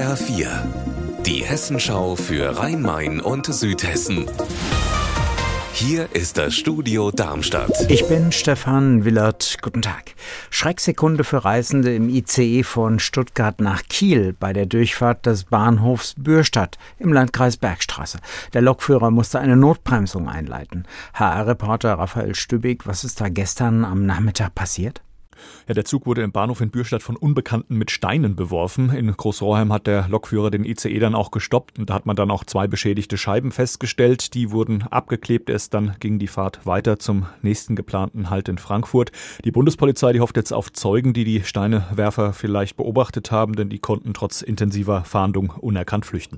HR4, die Hessenschau für Rhein-Main und Südhessen. Hier ist das Studio Darmstadt. Ich bin Stefan Willert. Guten Tag. Schrecksekunde für Reisende im ICE von Stuttgart nach Kiel bei der Durchfahrt des Bahnhofs Bürstadt im Landkreis Bergstraße. Der Lokführer musste eine Notbremsung einleiten. HR-Reporter Raphael Stübig, was ist da gestern am Nachmittag passiert? Ja, der Zug wurde im Bahnhof in Bürstadt von Unbekannten mit Steinen beworfen. In Großrohrheim hat der Lokführer den ICE dann auch gestoppt und da hat man dann auch 2 beschädigte Scheiben festgestellt. Die wurden abgeklebt. Erst dann ging die Fahrt weiter zum nächsten geplanten Halt in Frankfurt. Die Bundespolizei, die hofft jetzt auf Zeugen, die die Steinewerfer vielleicht beobachtet haben, denn die konnten trotz intensiver Fahndung unerkannt flüchten.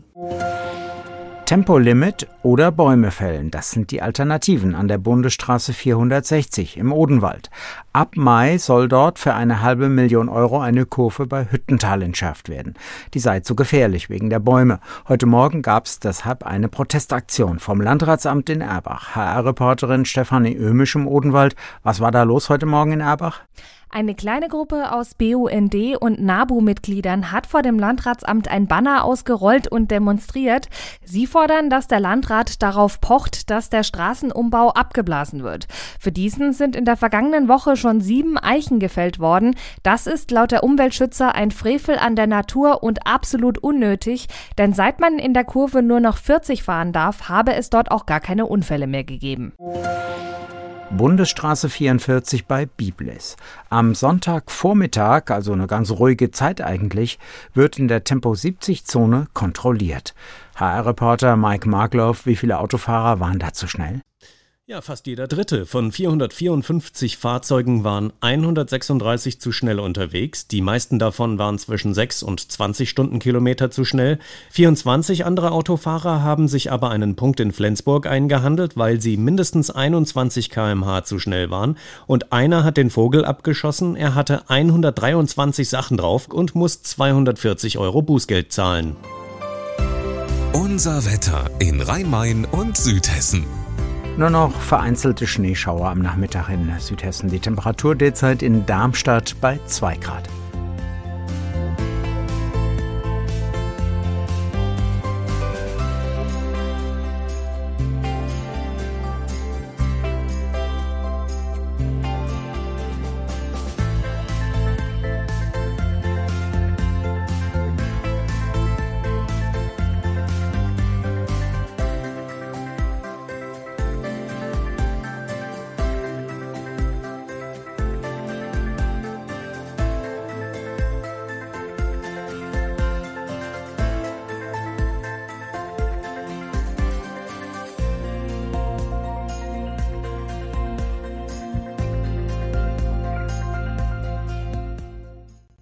Tempolimit oder Bäume fällen, das sind die Alternativen an der Bundesstraße 460 im Odenwald. Ab Mai soll dort für 500.000 Euro eine Kurve bei Hüttental entschärft werden. Die sei zu gefährlich wegen der Bäume. Heute Morgen gab es deshalb eine Protestaktion vom Landratsamt in Erbach. HR-Reporterin Stefanie Ömisch im Odenwald. Was war da los heute Morgen in Erbach? Eine kleine Gruppe aus BUND und NABU-Mitgliedern hat vor dem Landratsamt ein Banner ausgerollt und demonstriert. Sie fordern, dass der Landrat darauf pocht, dass der Straßenumbau abgeblasen wird. Für diesen sind in der vergangenen Woche schon 7 Eichen gefällt worden. Das ist laut der Umweltschützer ein Frevel an der Natur und absolut unnötig, denn seit man in der Kurve nur noch 40 fahren darf, habe es dort auch gar keine Unfälle mehr gegeben. Bundesstraße 44 bei Biblis. Am Sonntagvormittag, also eine ganz ruhige Zeit eigentlich, wird in der Tempo-70-Zone kontrolliert. HR-Reporter Mike Markloff, wie viele Autofahrer waren da zu schnell? Ja, fast jeder Dritte. Von 454 Fahrzeugen waren 136 zu schnell unterwegs. Die meisten davon waren zwischen 6 und 20 Stundenkilometer zu schnell. 24 andere Autofahrer haben sich aber einen Punkt in Flensburg eingehandelt, weil sie mindestens 21 km/h zu schnell waren. Und einer hat den Vogel abgeschossen. Er hatte 123 Sachen drauf und muss 240 Euro Bußgeld zahlen. Unser Wetter in Rhein-Main und Südhessen. Nur noch vereinzelte Schneeschauer am Nachmittag in Südhessen. Die Temperatur derzeit in Darmstadt bei 2 Grad.